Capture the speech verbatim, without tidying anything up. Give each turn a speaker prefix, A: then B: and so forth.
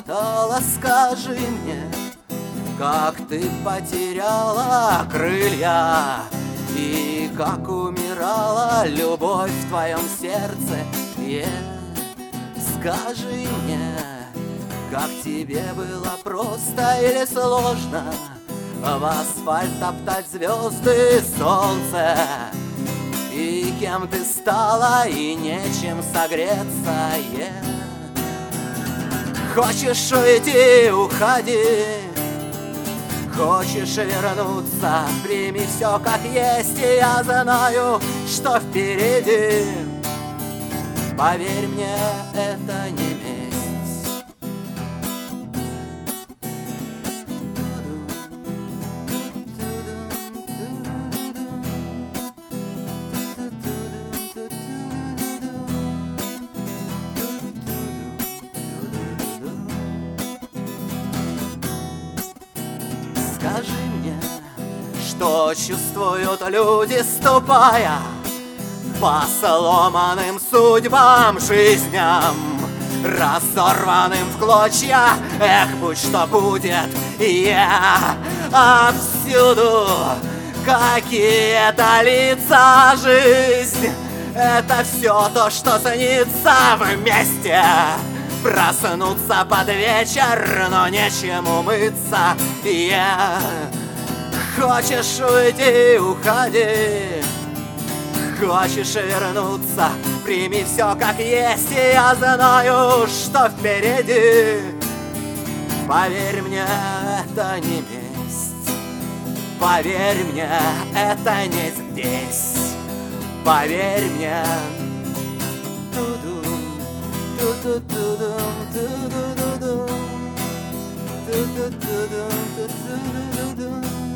A: спрятала, скажи мне, как ты потеряла крылья и как умирала любовь в твоем сердце. Yeah. Скажи мне, как тебе было просто или сложно в асфальт топтать звезды, солнце, и кем ты стала, и нечем согреться. Yeah. Хочешь уйти — уходи, хочешь вернуться — прими все как есть, и я знаю, что впереди. Поверь мне, это не месть. Скажи мне, что чувствуют люди, ступая по сломанным судьбам, жизням, разорванным в клочья. Эх, будь что будет, я отсюда. Какие-то лица, жизнь — это все то, что снится вместе. Проснуться под вечер, но нечем умыться. Я хочешь уйти — уходи, хочешь вернуться — прими все как есть, и я знаю, что впереди. Поверь мне, это не месть. Поверь мне, это не здесь. Поверь мне. Ту-дум, ту-ту-ту-дум, ту-ду-ду-дум, ту-ту-ту-дум, ту-ту-ду-дум.